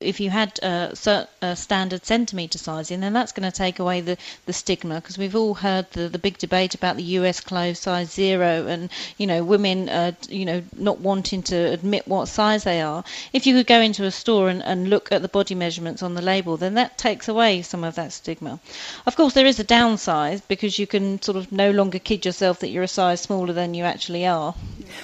if you had standard centimetre sizing, then that's going to take away the stigma, because we've all heard the big debate about the US clothes size 0 and, women, not wanting to admit what size they are. If you could go into a store and look at the body measurements on the label, then that takes away some of that stigma. Of course, there is a downside, because you can sort of no longer kid yourself that you're a size smaller than you actually are.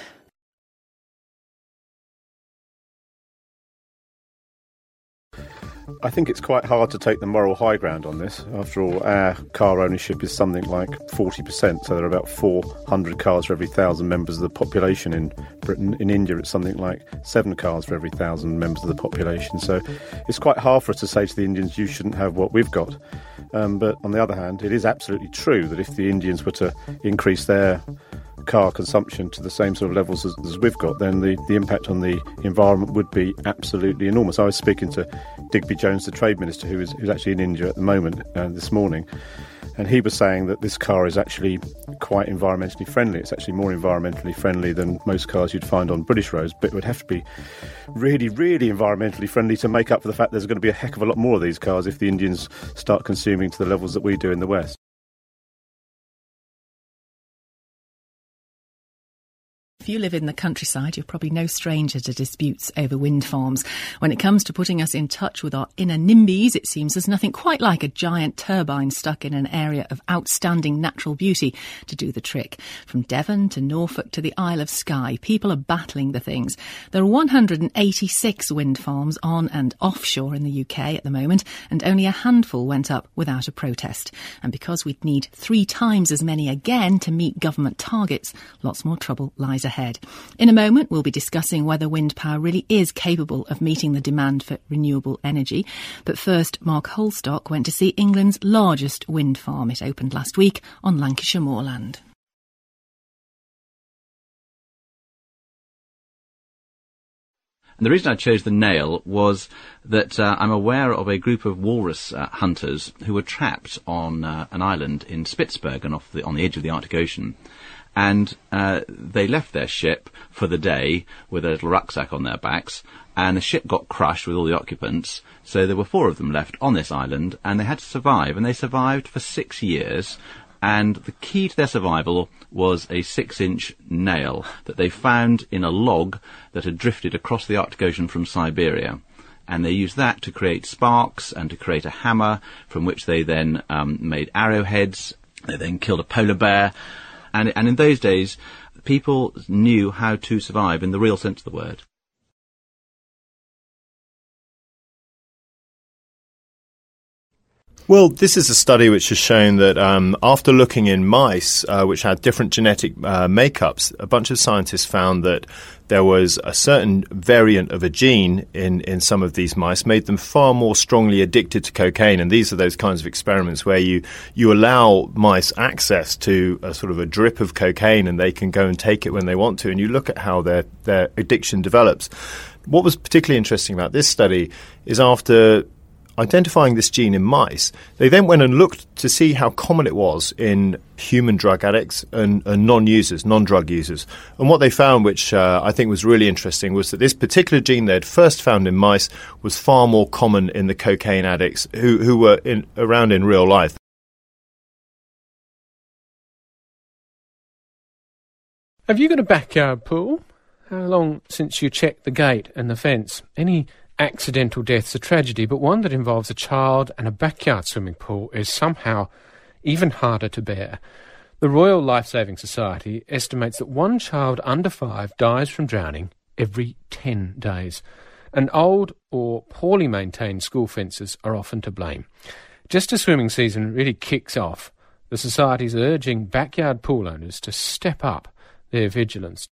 I think it's quite hard to take the moral high ground on this. After all, our car ownership is something like 40%, so there are about 400 cars for every 1,000 members of the population in Britain. In India, it's something like 7 cars for every 1,000 members of the population. So it's quite hard for us to say to the Indians, you shouldn't have what we've got. But on the other hand, it is absolutely true that if the Indians were to increase their car consumption to the same sort of levels as we've got, then the impact on the environment would be absolutely enormous. I was speaking to Digby Jones, the Trade Minister, who's actually in India at the moment this morning, and he was saying that this car is actually quite environmentally friendly. It's actually more environmentally friendly than most cars you'd find on British roads, but it would have to be really, really environmentally friendly to make up for the fact there's going to be a heck of a lot more of these cars if the Indians start consuming to the levels that we do in the West. If you live in the countryside, you're probably no stranger to disputes over wind farms. When it comes to putting us in touch with our inner NIMBYs, it seems there's nothing quite like a giant turbine stuck in an area of outstanding natural beauty to do the trick. From Devon to Norfolk to the Isle of Skye, people are battling the things. There are 186 wind farms on and offshore in the UK at the moment, and only a handful went up without a protest. And because we'd need 3 times as many again to meet government targets, lots more trouble lies ahead. In a moment, we'll be discussing whether wind power really is capable of meeting the demand for renewable energy. But first, Mark Holstock went to see England's largest wind farm. It opened last week on Lancashire moorland. And the reason I chose the Nail was that I'm aware of a group of walrus hunters who were trapped on an island in Spitsbergen on the edge of the Arctic Ocean. And they left their ship for the day with a little rucksack on their backs, and the ship got crushed with all the occupants. So there were 4 of them left on this island, and they had to survive, and they survived for 6 years. And the key to their survival was a 6-inch nail that they found in a log that had drifted across the Arctic Ocean from Siberia. And they used that to create sparks and to create a hammer, from which they then made arrowheads. They then killed a polar bear. And in those days, people knew how to survive in the real sense of the word. Well, this is a study which has shown that after looking in mice, which had different genetic makeups, a bunch of scientists found that there was a certain variant of a gene in some of these mice, made them far more strongly addicted to cocaine. And these are those kinds of experiments where you allow mice access to a sort of a drip of cocaine, and they can go and take it when they want to, and you look at how their addiction develops. What was particularly interesting about this study is after identifying this gene in mice, they then went and looked to see how common it was in human drug addicts and non-drug users. And what they found, which I think was really interesting, was that this particular gene they had first found in mice was far more common in the cocaine addicts who were around in real life. Have you got a backyard pool? How long since you checked the gate and the fence? Any accidental death's a tragedy, but one that involves a child and a backyard swimming pool is somehow even harder to bear. The Royal Life-Saving Society estimates that 1 child under 5 dies from drowning every 10 days. And old or poorly maintained school fences are often to blame. Just as swimming season really kicks off, the Society's urging backyard pool owners to step up their vigilance.